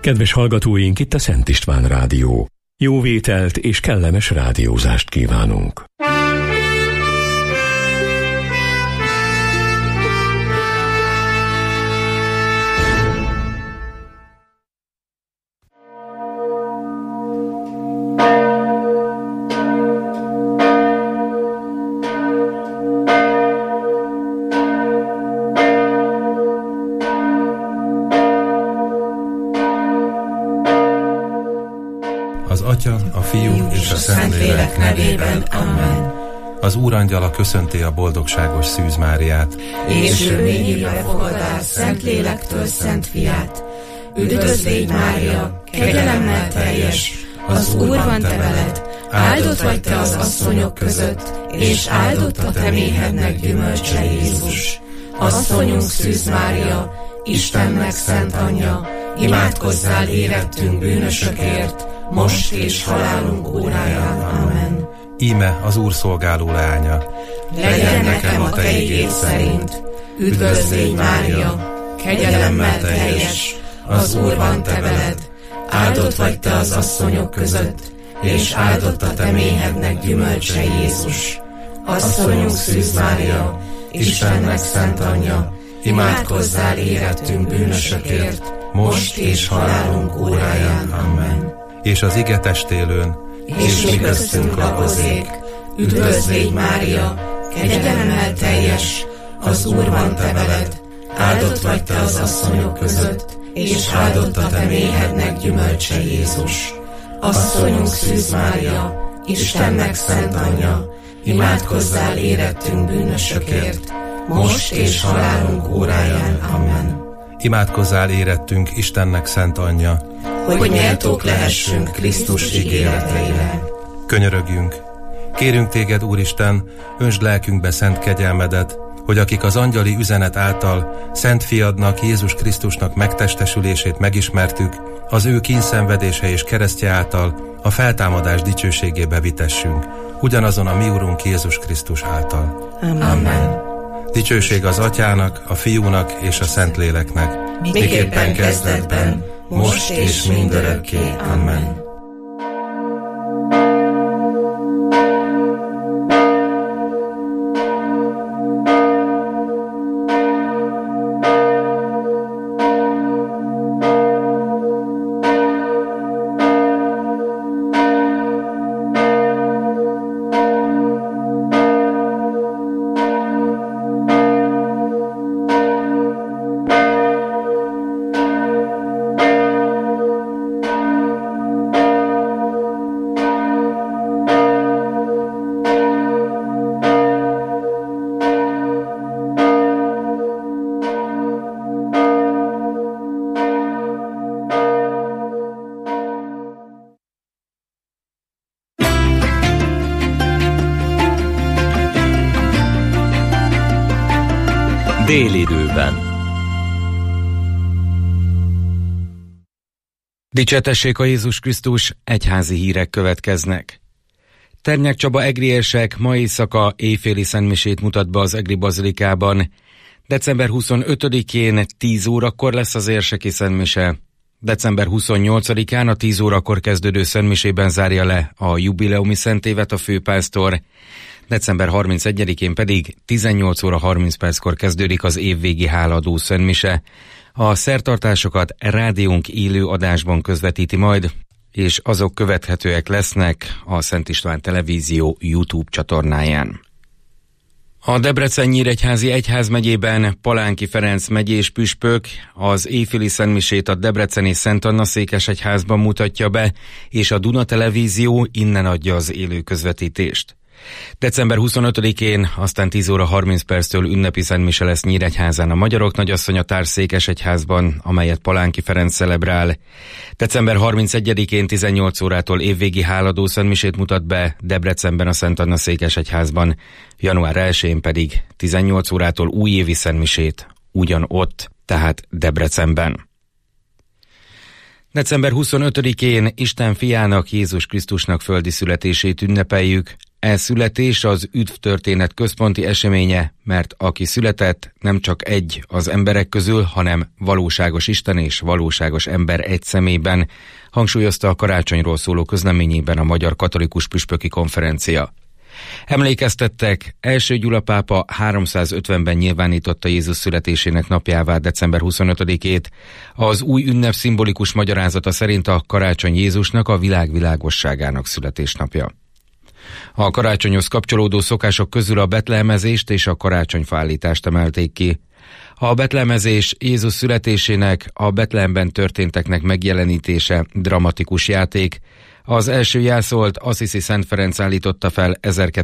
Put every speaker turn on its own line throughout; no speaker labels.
Kedves hallgatóink, itt a Szent István Rádió. Jó vételt és kellemes rádiózást kívánunk.
Az Atya, a Fiú és a Szentlélek nevében. Amen. Az Úrangyala köszönti a boldogságos Szűz Máriát.
És ő ményébe fogadál Szentlélektől Szent Fiát. Üdvözl légy, Mária, kegyelemmel teljes, az Úr van te veled, áldott vagy te az asszonyok között, és áldott a te méhednek gyümölcse, Jézus. Asszonyunk Szűz Mária, Istennek szent anyja, imádkozzál érettünk bűnösökért, most és halálunk óráján. Amen.
Íme az Úr szolgáló leánya.
Legyen nekem a te igéd szerint. Üdvözl légy, Mária, kegyelemmel teljes, az Úr van te veled, áldott vagy te az asszonyok között, és áldott a te méhednek gyümölcse, Jézus. Asszonyunk Szűz Mária, Istennek szent anyja, imádkozzál érettünk bűnösökért, most és halálunk óráján. Amen.
És az ige testélőn,
és mi köztünk lakozék. Üdvözl légy, Mária, kegyelemmel teljes, az Úr van te veled, áldott vagy te az asszonyok között, és áldott a te méhednek gyümölcse, Jézus. Asszonyunk Szűz Mária, Istennek szent anyja, imádkozzál érettünk bűnösökért, most és halálunk óráján. Amen.
imádkozzál érettünk Istennek szent anyja,
hogy méltók lehessünk Krisztus ígéreteire.
Könyörögjünk! Kérünk téged, Úristen, öntsd lelkünkbe szent kegyelmedet, hogy akik az angyali üzenet által szent fiadnak, Jézus Krisztusnak megtestesülését megismertük, az ő kínszenvedése és keresztje által a feltámadás dicsőségébe vitessünk, ugyanazon a mi Urunk Jézus Krisztus által.
Amen.
Dicsőség az Atyának, a Fiúnak és a Szentléleknek,
miképpen kezdetben, most és mindörökké. Amen.
Délidőben. Dicséretessék a Jézus Krisztus, egyházi hírek következnek. Ternyák Csaba egriérsek ma éjszaka éjféli szentmisét mutat be az Egri Bazilikában. December 25-én 10 órakor lesz az érseki szentmise. December 28-án a 10 órakor kezdődő szentmisében zárja le a jubileumi szentévet a főpásztor. December 31-én pedig 18 óra 30 perckor kezdődik az évvégi hálaadó szentmise. A szertartásokat rádiónk élő adásban közvetíti majd, és azok követhetőek lesznek a Szent István Televízió YouTube csatornáján. A Debrecen-Nyíregyházi egyházmegyében Palánki Ferenc megyés püspök az éjféli szentmisét a debreceni Szent Anna székesegyházban mutatja be, és a Duna Televízió innen adja az élő közvetítést. December 25-én, aztán 10 óra 30 perctől ünnepi szentmise lesz Nyíregyházán a Magyarok Nagyasszonya Társszékesegyházban, amelyet Palánki Ferenc celebrál. December 31-én 18 órától évvégi háladó szentmisét mutat be Debrecenben a Szent Anna székesegyházban, január 1-én pedig 18 órától újévi szentmisét ugyanott, tehát Debrecenben. December 25-én Isten fiának, Jézus Krisztusnak földi születését ünnepeljük. születés az üdvtörténet központi eseménye, mert aki született, nem csak egy az emberek közül, hanem valóságos Isten és valóságos ember egy személyben, hangsúlyozta a karácsonyról szóló közleményében a Magyar Katolikus Püspöki Konferencia. Emlékeztettek, első Gyula pápa 350-ben nyilvánította Jézus születésének napjává december 25-ét. Az új ünnep szimbolikus magyarázata szerint a karácsony Jézusnak, a világ világosságának születésnapja. A karácsonyhoz kapcsolódó szokások közül a betlehemezést és a karácsonyfaállítást emelték ki. A betlehemezés Jézus születésének, a Betlehemben történteknek megjelenítése dramatikus játék. Az első jelszólt Assisi Szent Ferenc állította fel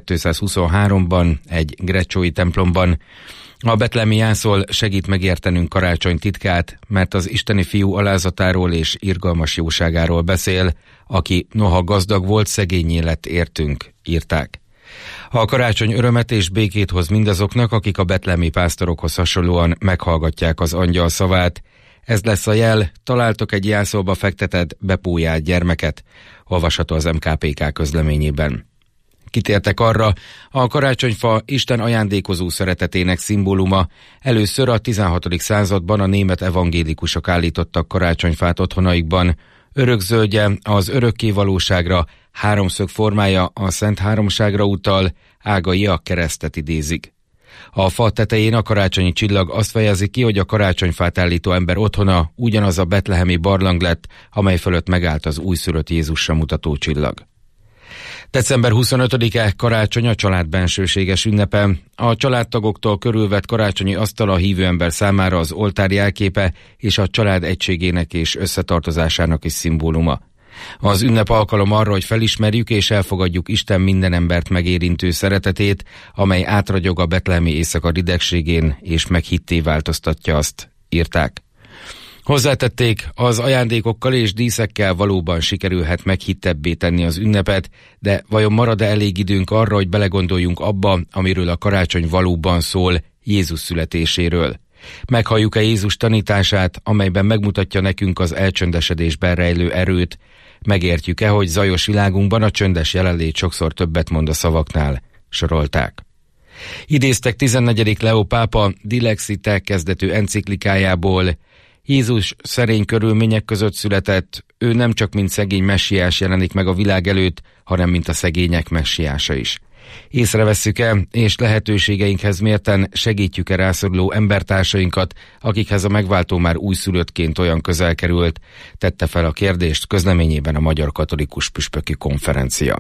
1223-ban egy grecsói templomban. A betlehemi jelszól segít megértenünk karácsony titkát, mert az isteni fiú alázatáról és irgalmas jóságáról beszél, aki noha gazdag volt, szegényé lett értünk, írták. A karácsony örömet és békét hoz mindazoknak, akik a betlehemi pásztorokhoz hasonlóan meghallgatják az angyal szavát. Ez lesz a jel, találtok egy jelszóba fektetett, bepújált gyermeket, olvasható az MKPK közleményében. Kitértek arra, a karácsonyfa Isten ajándékozó szeretetének szimbóluma. Először a 16. században a német evangélikusok állítottak karácsonyfát otthonaikban. Örökzöldje az örökké valóságra, háromszög formája a Szent Háromságra utal, ágai a keresztet idézik. A fa tetején a karácsonyi csillag azt fejezi ki, hogy a karácsonyfát állító ember otthona ugyanaz a betlehemi barlang lett, amely fölött megállt az újszülött Jézusra mutató csillag. December 25-e karácsony a család bensőséges ünnepe. A családtagoktól körülvett karácsonyi asztal a hívő ember számára az oltár jelképe és a család egységének és összetartozásának is szimbóluma. Az ünnep alkalom arra, hogy felismerjük és elfogadjuk Isten minden embert megérintő szeretetét, amely átragyog a betlehemi éjszaka ridegségén és meghitté változtatja azt, írták. Hozzátették, az ajándékokkal és díszekkel valóban sikerülhet meghittebbé tenni az ünnepet, de vajon marad-e elég időnk arra, hogy belegondoljunk abba, amiről a karácsony valóban szól, Jézus születéséről? Meghalljuk-e Jézus tanítását, amelyben megmutatja nekünk az elcsöndesedésben rejlő erőt? Megértjük-e, hogy zajos világunkban a csöndes jelenlét sokszor többet mond a szavaknál? Sorolták. Idéztek 14. Leó pápa Dilexite kezdetű enciklikájából. Jézus szerény körülmények között született, ő nem csak mint szegény messiás jelenik meg a világ előtt, hanem mint a szegények messiása is. Észrevesszük-e, és lehetőségeinkhez mérten segítjük-e rászoruló embertársainkat, akikhez a megváltó már újszülöttként olyan közel került, tette fel a kérdést közleményében a Magyar Katolikus Püspöki Konferencia.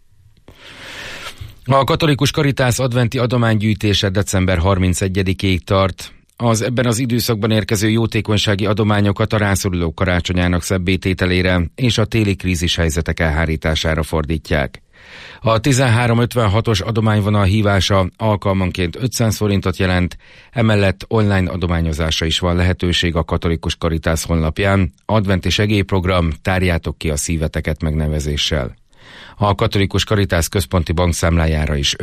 A Katolikus Caritas adventi adománygyűjtése december 31-ig tart. Az ebben az időszakban érkező jótékonysági adományokat a rászorulók karácsonyának szebbétételére és a téli krízis helyzetek elhárítására fordítják. A 1356-os adományvonal hívása alkalmanként 500 forintot jelent, emellett online adományozásra is van lehetőség a Katolikus Caritas honlapján, adventi segélyprogram Tárjátok ki a szíveteket megnevezéssel. A Katolikus Caritas központi bankszámlájára is